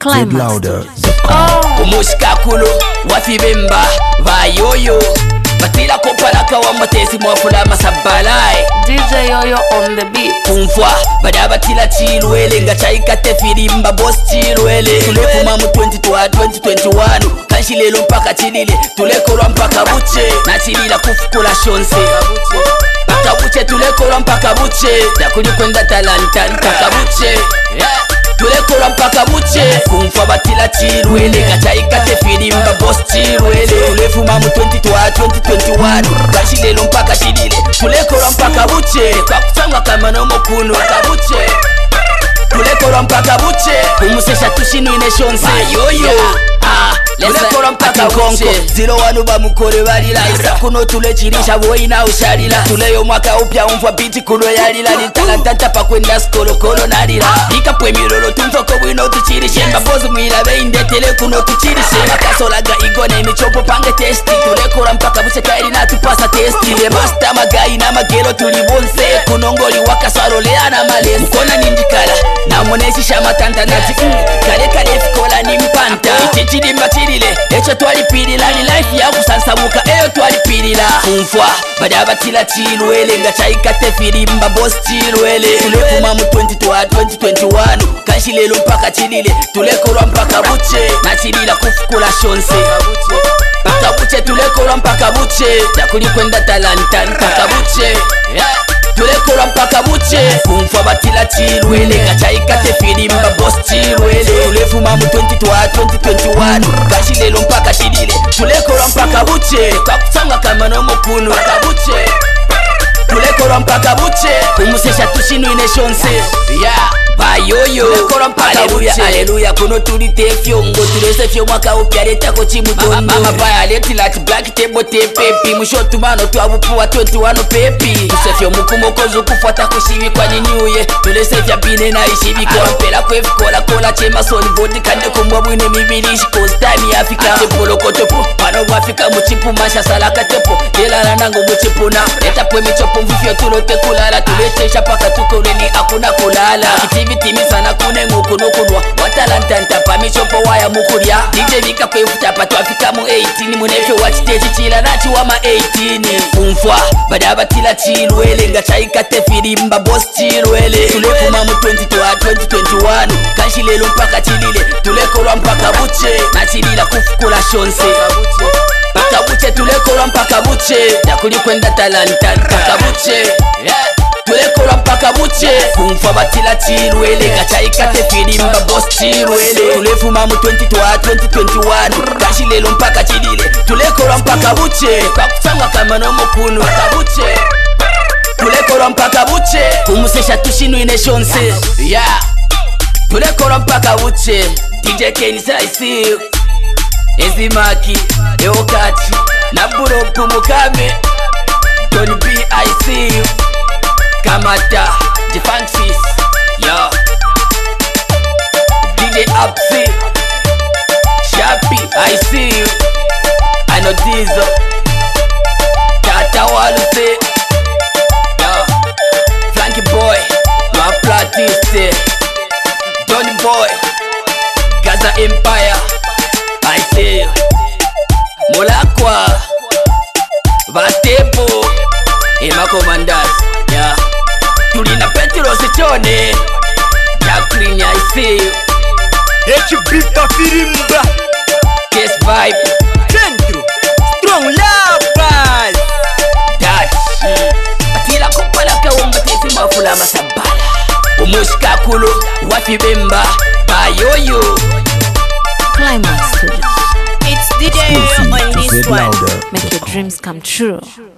Climax. Umushikakulo wafibemba vayoyo batila kopalaka wa matesi mwafula masabalai DJ Yoyo on the beat. kumfwa badabatila chilwele ngachaikate filimba boss chilwele tulefuma mu 2021 kanshilelo mpaka chilile tulekolwa mpaka buche na chilila kufukula shonse mpaka buche tulekolwa mpaka buche takulikwenda talanta mpaka buche tulekolwa mpaka buche kumfwa batila chilwele ngachaikate filimba boss chilwele tulefuma mu 2021 kanshilelo mpaka chilile tulekolwa mpaka buche kwa kusangwa kama no mukuno akabuche tulekolwa mpaka buche kumusesha tushinwine shonse yoyo tulekolwa mpaka konko zilo wanu bamukole balila isa kuno tulechilisha boina ushalila tuleyo mwaka upya umfwa biti kuno yalila litalantanta pakwenda skolokolo nalila ikapwe milolo tumfoko bwino tuchilishe mbabozi mwila beindetele kuno tuchilishe makasolaga igone imichopo pange testi tulekolwa mpaka buche kaili natupasa testi le master magayi na magelo tulibonse kunongoli wakaswalolea na malesi mkona nindikala na monesisha matanta nati kale kale fikola ni mpanta ichichilimba chilile echo twalipilila ni life ya kusansabuka eyo twalipilila kumfwa badabatila chilwele ngachaikate filimba boss chilwele tulefuma mu 2021 kanshilelo mpaka chilile tulekolwa mpaka buche na chilila kufukula shonse mpaka buche tulekolwa mpaka buche takulikwenda talanta mpaka buche tulekolwa mpaka buche kumfwa batila chilwele ngachaikate filimba boss chilwele tulefuma mu 2021 kanshilelo mpaka chilile tulekolwa mpaka buche kwa kusanga kama no mukuno akabuche tulekolwa mpaka buche kumusesha tushinwine shonse bayoyo aleluya aleluya kuno tulite fyongo tulese fyo mwaka upya letako chimutondo mama baya letilati black table tepepi mushotumano twabupuwa 21 pepi tusefyo mukumokozo kufuata kushibi kwa ninyuye tulese fya bine na ishibiko mpela kwefikola kola chema soni vodi kande kumwa bwine mibirishi cause time ya Afrika tepolo kotopo pano wafika muchipu masha salaka tepo delala nango muchipuna leta pwe michopo mvifyo tulote kulala tuletesha paka tukoleni akuna kulala kitivitimi sana kune ngukunukunwa watalantanta pa michopo waya mukulya DJ vika kwefuta pa twafika mu 18 munefyo wachiteji chila nachi wama 18 kumfwa badabatila chilwele ngachaikate filimba boss chilwele tulefuma mu 2021 kanshilelo mpaka chilile tulekolwa mpaka buche na chilila kufukula shonse mpaka buche tulekolwa mpaka buche takulikwenda talanta mpaka buche tulekolwa mpaka buche kumfwa batila chilwele ngachaikate filimba boss chilwele tulefuma mu 2021 kanshilelo mpaka chilile tulekolwa mpaka buche kwa kusangwa kama no mukuno akabuche tulekolwa mpaka buche kumusesha tushinwine shonse tulekolwa mpaka buche DJ Kenisa I see you Ezimaki Eokati Naburopu Mukame Tony B I see you Kamata Jifansis Yo DJ Upsi Shapi I see you I know Diesel Tata Waluse Yo Frankie Boy Ma Platiste Tony Boy Gaza Empire I see you Mulakwa Batepo Ema Commanders Yeah Tulina Petro Sichone Jacqueline I see you Echibita filimba Case Vibe Centro Strong love guys Dash Atila kupalaka wambatesi mafula masabala Umushikakulo wafibemba bayoyo Climax Studios. It's DJ Yoyo on this one. Make your dreams come true.